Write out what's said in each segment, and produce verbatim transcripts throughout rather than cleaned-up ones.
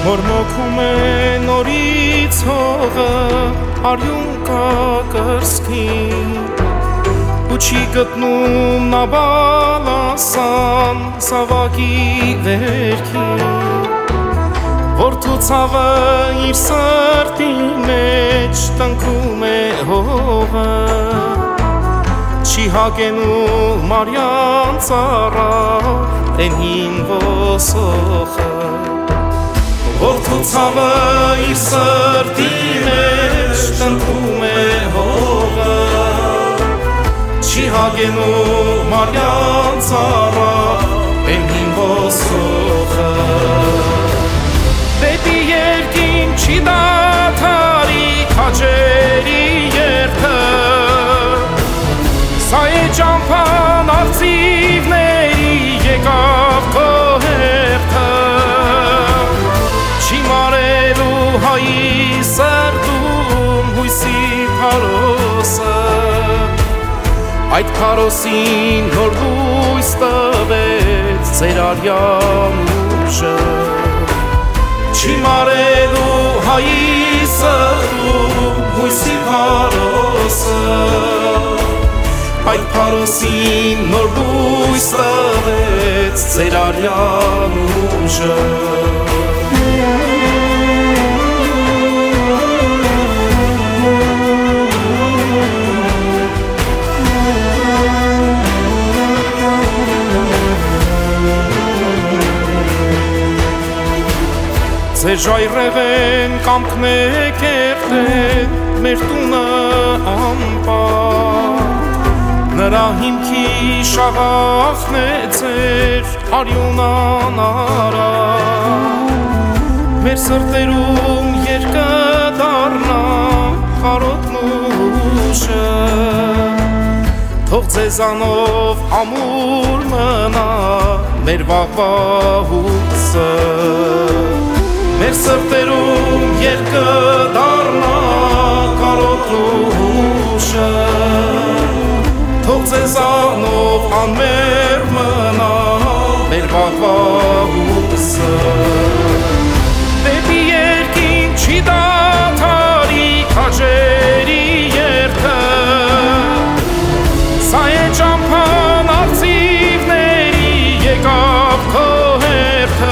Մորմոքում է նորից հողը, արյուն կա կրսքին, ու չի գտնում նա բալասան սավակի վերքին, որդու ցավը իր սրտի մեջ տնքում է հողը, չի հագենում Մարյան ծառա տենին ոսոխը, որդու ցավը իր սրտի մեջ տնքում է հողը, չի հագենում Մարյան ծառա տենին ոսոխը, դեպի երկին չի դադարի քաջերի երթը, սա է ճամփան արծիվների եկավ քո հերթը, չի մարելու հայի սրտում հույսի փարոսը, այդ փարոսին նոր լույս տվեց ձեր արյան ուժը, չի մարելու հայի սրտում հույսի փարոսը, այդ փարոսին նոր լույս տվեց ձեր արյան ուժը, ձեր ժայռերեն կամքն է կերտել մեր տունը անպար, նրա հիմքի շաղախն է ձեր արյուն անարա, մեր սրտերում երկը դառնա խարոտն ուժը, թող ձեզանով ամուր մնա մեր վաղվա հույսը, մեր սրտերում երկը դառնա կարոտ ուժը, թող ձեզանով անմեղ մնա մեր վաղվա հույսը, դեպի երկին չի դադարի քաջերի երթը, սա է ճամփան արծիվների եկավ քո հերթը,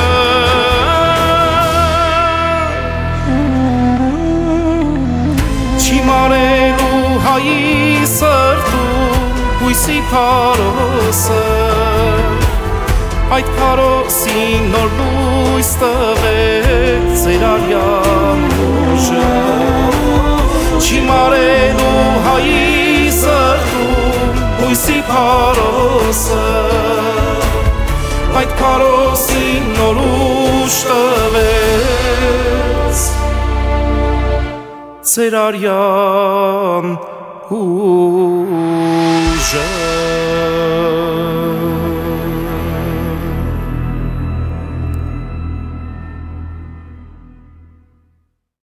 մարելու հայի սրտում հույսի փարոսը, այդ փարոսին նոր լույս տվեց ձեր արյան ուժը, չի մարելու հայի սրտում հույսի փարոսը, այդ փարոսին նոր ուժ տվեց ձեր արյան ուժը,